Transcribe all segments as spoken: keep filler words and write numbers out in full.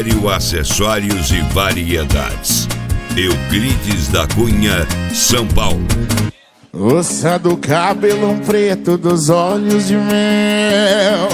Império Acessórios e Variedades. Euclides da Cunha, São Paulo. Moça do cabelo preto, dos olhos de mel,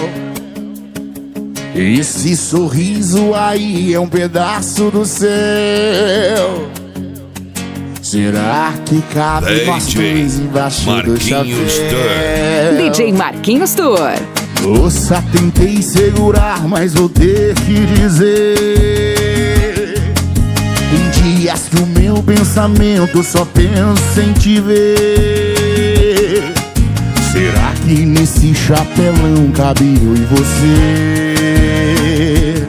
esse sorriso aí é um pedaço do céu. Será que cabe nós dois embaixo do chapéu? D J Marquinhos Tour. Moça, tentei segurar, mas vou ter que dizer, em dias que o meu pensamento só pensa em te ver. Será que nesse chapelão cabe eu e você?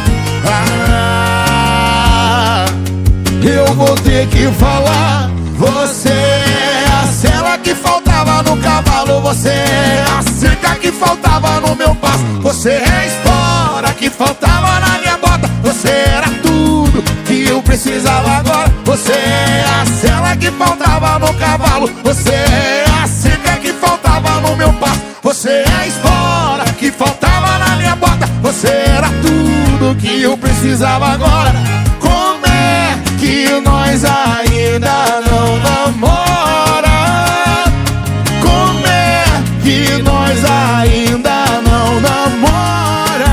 Ah, eu vou ter que falar. Você é a sela que faltava no cavalo, você é a cerca que faltava no meu passo, você é a espora que faltava na minha bota, você era tudo que eu precisava agora. Você é a sela que faltava no cavalo, você é a cerca que faltava no meu passo, você é a espora que faltava na minha bota, você era tudo que eu precisava agora. Como é que nós ainda não namora? Como é que nós ainda não namora?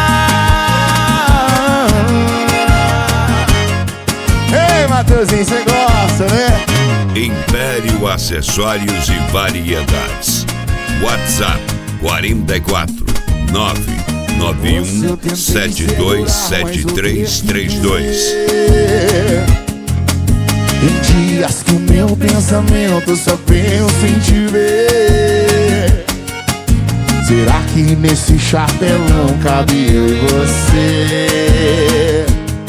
Ei, Matheusinho, você gosta, né? Império Acessórios e Variedades. WhatsApp quarenta e quatro, nove nove um sete dois sete três três dois. Em dias que o meu pensamento só pensa em te ver, será que nesse chapelão cabe eu e você?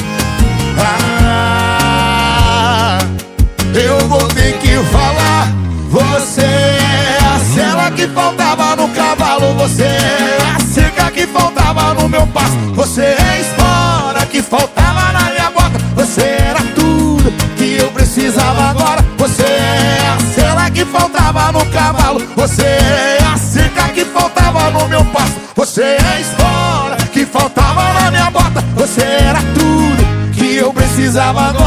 Ah, eu vou ter que falar. Você é a sela que faltava no cavalo, você é a cerca que faltava no meu passo, você é a espora que faltava na minha bota, você era tudo que eu precisava agora. Você é a sela que faltava no cavalo, você é a cerca que faltava no meu passo, você é a espora que faltava na minha bota, você era tudo que eu precisava agora.